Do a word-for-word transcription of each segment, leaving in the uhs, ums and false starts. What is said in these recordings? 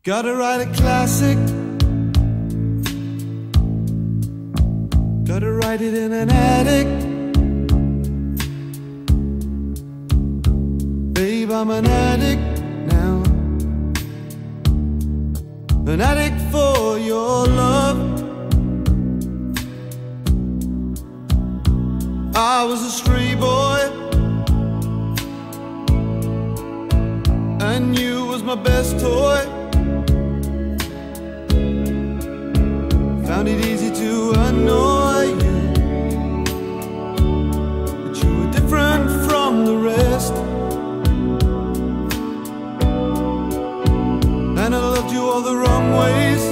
Gotta write a classic. Gotta write it in an attic. Babe, I'm an addict now. An addict for your love. I was a stray boy, and you was my best toy. Found it easy to annoy you, but you were different from the rest. And I loved you all the wrong ways.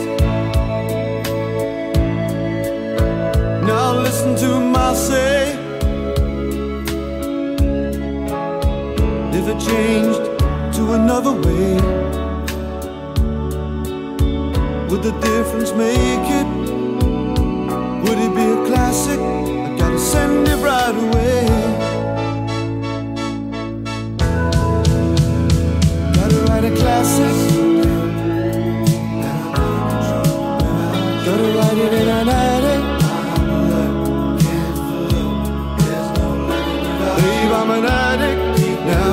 Now listen to my say. If it changed to another way, would the difference make it? Would it be a classic? I gotta send it right away. Gotta write a classic. Gotta write it in an attic. Babe, I'm an addict now.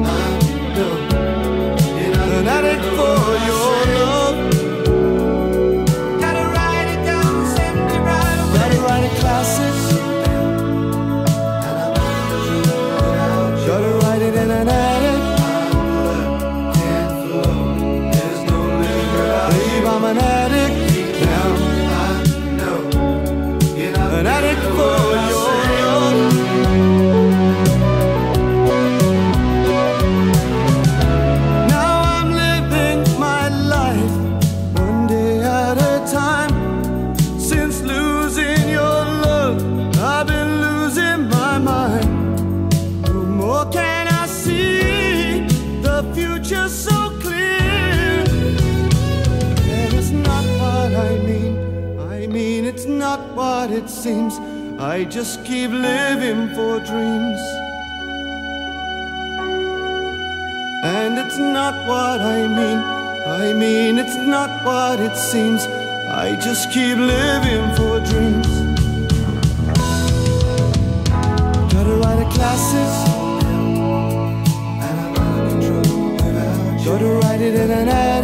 An addict for your love. Gotta write it down, send it right away. Gotta write a classic. Gotta write it in an attic. Babe, I'm an addict now. An addict for your love. Now I'm living my life one day at a time. Since losing your love, I've been losing my mind. No more can I see the future so clear. And it's not what I mean. I mean, it's not what it seems. I just keep living for dreams. And it's not what I mean. I mean, it's not what it seems. I just keep living for dreams. Gotta write a classic. Gotta write it in an attic.